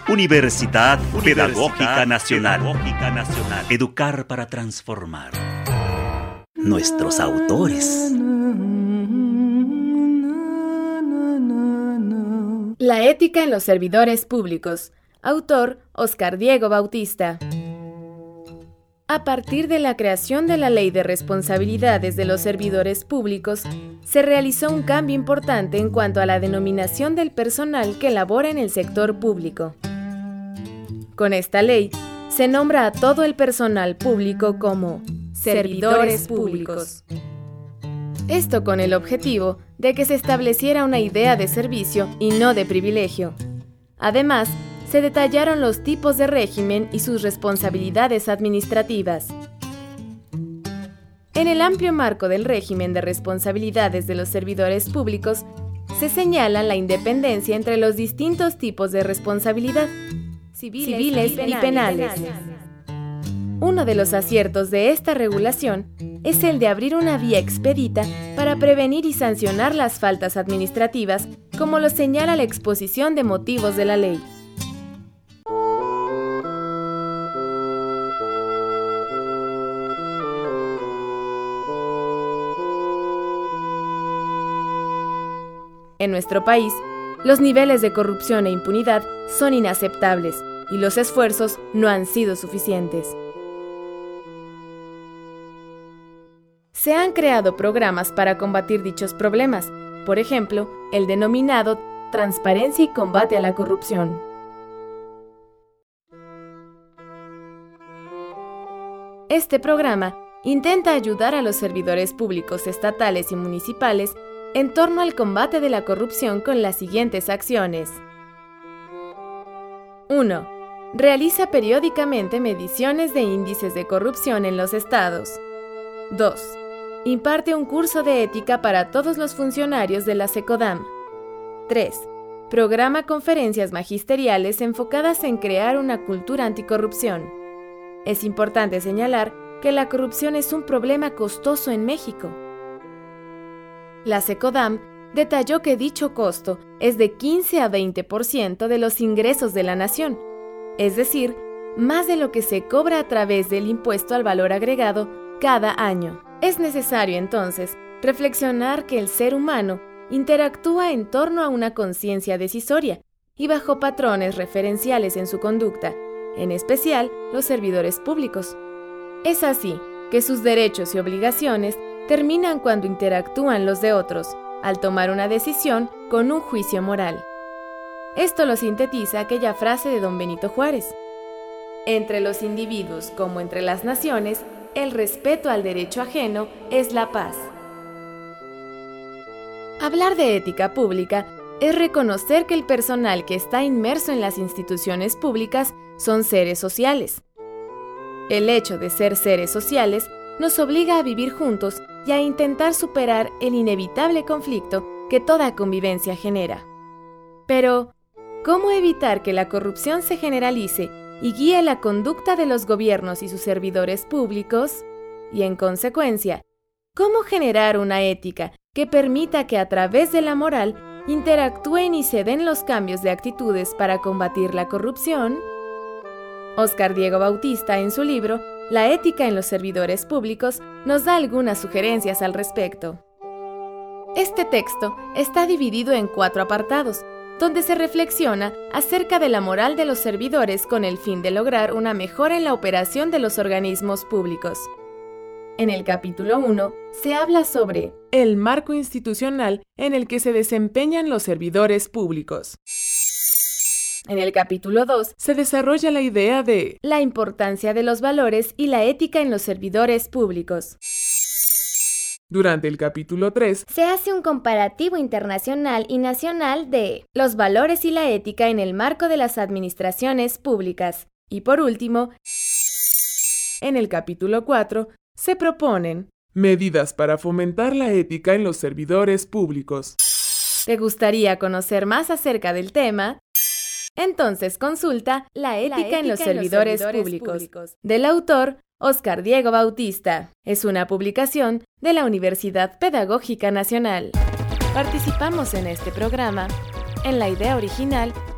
Universidad Pedagógica Nacional. Educar para transformar. Nuestros autores. La ética en los servidores públicos. Autor Óscar Diego Bautista. A partir de la creación de la Ley de Responsabilidades de los Servidores Públicos, se realizó un cambio importante en cuanto a la denominación del personal que labora en el sector público. Con esta ley, se nombra a todo el personal público como servidores públicos. Esto con el objetivo de que se estableciera una idea de servicio y no de privilegio. Además, se detallaron los tipos de régimen y sus responsabilidades administrativas. En el amplio marco del régimen de responsabilidades de los servidores públicos, se señala la independencia entre los distintos tipos de responsabilidad, civiles y penales. Uno de los aciertos de esta regulación es el de abrir una vía expedita para prevenir y sancionar las faltas administrativas, como lo señala la exposición de motivos de la ley. En nuestro país, los niveles de corrupción e impunidad son inaceptables y los esfuerzos no han sido suficientes. Se han creado programas para combatir dichos problemas, por ejemplo, el denominado Transparencia y Combate a la Corrupción. Este programa intenta ayudar a los servidores públicos estatales y municipales en torno al combate de la corrupción con las siguientes acciones. 1. Realiza periódicamente mediciones de índices de corrupción en los estados. 2. Imparte un curso de ética para todos los funcionarios de la SECODAM. 3. Programa conferencias magisteriales enfocadas en crear una cultura anticorrupción. Es importante señalar que la corrupción es un problema costoso en México. La SECODAM detalló que dicho costo es de 15 a 20% de los ingresos de la nación, es decir, más de lo que se cobra a través del impuesto al valor agregado cada año. Es necesario, entonces, reflexionar que el ser humano interactúa en torno a una conciencia decisoria y bajo patrones referenciales en su conducta, en especial los servidores públicos. Es así que sus derechos y obligaciones terminan cuando interactúan los de otros, al tomar una decisión con un juicio moral. Esto lo sintetiza aquella frase de don Benito Juárez: entre los individuos como entre las naciones, el respeto al derecho ajeno es la paz. Hablar de ética pública es reconocer que el personal que está inmerso en las instituciones públicas son seres sociales. El hecho de ser seres sociales nos obliga a vivir juntos y a intentar superar el inevitable conflicto que toda convivencia genera. Pero, ¿cómo evitar que la corrupción se generalice y guíe la conducta de los gobiernos y sus servidores públicos? Y en consecuencia, ¿cómo generar una ética que permita que a través de la moral interactúen y se den los cambios de actitudes para combatir la corrupción? Óscar Diego Bautista, en su libro La ética en los servidores públicos, nos da algunas sugerencias al respecto. Este texto está dividido en 4 apartados, donde se reflexiona acerca de la moral de los servidores con el fin de lograr una mejora en la operación de los organismos públicos. En el capítulo 1 se habla sobre el marco institucional en el que se desempeñan los servidores públicos. En el capítulo 2 se desarrolla la idea de la importancia de los valores y la ética en los servidores públicos. Durante el capítulo 3 se hace un comparativo internacional y nacional de los valores y la ética en el marco de las administraciones públicas. Y por último, en el capítulo 4 se proponen medidas para fomentar la ética en los servidores públicos. ¿Te gustaría conocer más acerca del tema? Entonces consulta La ética en los servidores públicos, del autor Óscar Diego Bautista. Es una publicación de la Universidad Pedagógica Nacional. Participamos en este programa en la idea original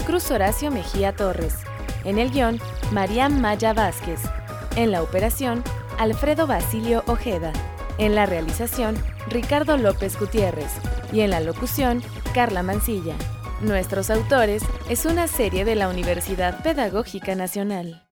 Cruz Horacio Mejía Torres. En el guión, Mariam Maya Vázquez. En la operación, Alfredo Basilio Ojeda. En la realización, Ricardo López Gutiérrez. Y en la locución, Carla Mancilla. Nuestros autores es una serie de la Universidad Pedagógica Nacional.